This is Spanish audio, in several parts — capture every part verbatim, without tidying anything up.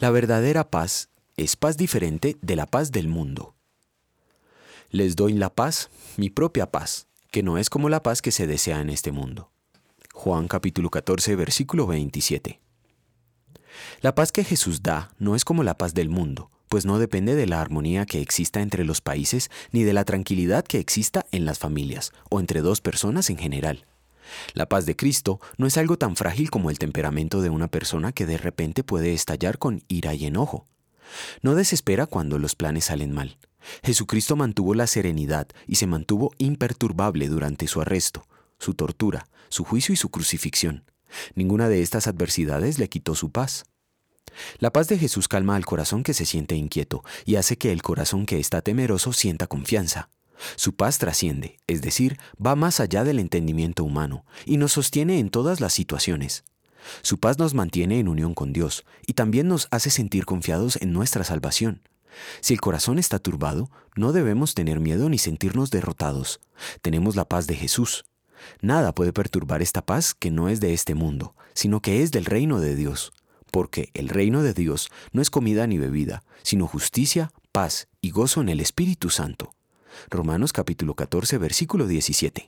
La verdadera paz es paz diferente de la paz del mundo. Les doy la paz, mi propia paz, que no es como la paz que se desea en este mundo. Juan capítulo catorce, versículo veintisiete. La paz que Jesús da no es como la paz del mundo, pues no depende de la armonía que exista entre los países ni de la tranquilidad que exista en las familias o entre dos personas en general. La paz de Cristo no es algo tan frágil como el temperamento de una persona que de repente puede estallar con ira y enojo. No desespera cuando los planes salen mal. Jesucristo mantuvo la serenidad y se mantuvo imperturbable durante su arresto, su tortura, su juicio y su crucifixión. Ninguna de estas adversidades le quitó su paz. La paz de Jesús calma al corazón que se siente inquieto y hace que el corazón que está temeroso sienta confianza. Su paz trasciende, es decir, va más allá del entendimiento humano y nos sostiene en todas las situaciones. Su paz nos mantiene en unión con Dios y también nos hace sentir confiados en nuestra salvación. Si el corazón está turbado, no debemos tener miedo ni sentirnos derrotados. Tenemos la paz de Jesús. Nada puede perturbar esta paz que no es de este mundo, sino que es del reino de Dios. Porque el reino de Dios no es comida ni bebida, sino justicia, paz y gozo en el Espíritu Santo. Romanos capítulo catorce, versículo diecisiete.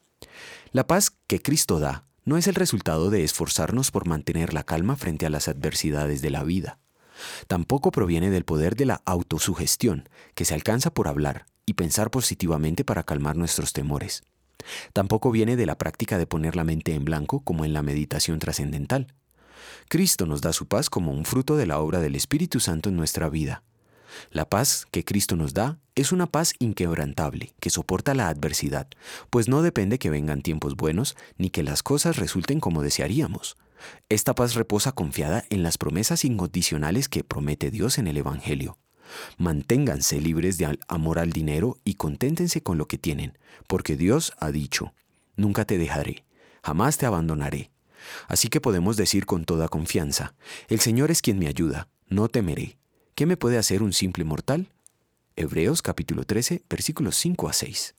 La paz que Cristo da no es el resultado de esforzarnos por mantener la calma frente a las adversidades de la vida. Tampoco proviene del poder de la autosugestión, que se alcanza por hablar y pensar positivamente para calmar nuestros temores. Tampoco viene de la práctica de poner la mente en blanco como en la meditación trascendental. Cristo nos da su paz como un fruto de la obra del Espíritu Santo en nuestra vida. La paz que Cristo nos da es una paz inquebrantable, que soporta la adversidad, pues no depende que vengan tiempos buenos ni que las cosas resulten como desearíamos. Esta paz reposa confiada en las promesas incondicionales que promete Dios en el Evangelio. Manténganse libres de amor al dinero y conténtense con lo que tienen, porque Dios ha dicho, nunca te dejaré, jamás te abandonaré. Así que podemos decir con toda confianza, el Señor es quien me ayuda, no temeré. ¿Qué me puede hacer un simple mortal? Hebreos capítulo trece, versículos cinco a seis.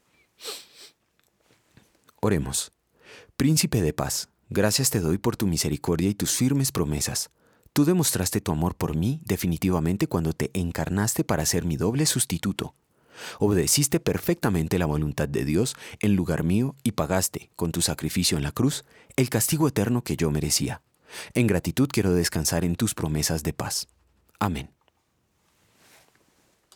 Oremos. Príncipe de paz, gracias te doy por tu misericordia y tus firmes promesas. Tú demostraste tu amor por mí definitivamente cuando te encarnaste para ser mi doble sustituto. Obedeciste perfectamente la voluntad de Dios en lugar mío y pagaste, con tu sacrificio en la cruz, el castigo eterno que yo merecía. En gratitud quiero descansar en tus promesas de paz. Amén.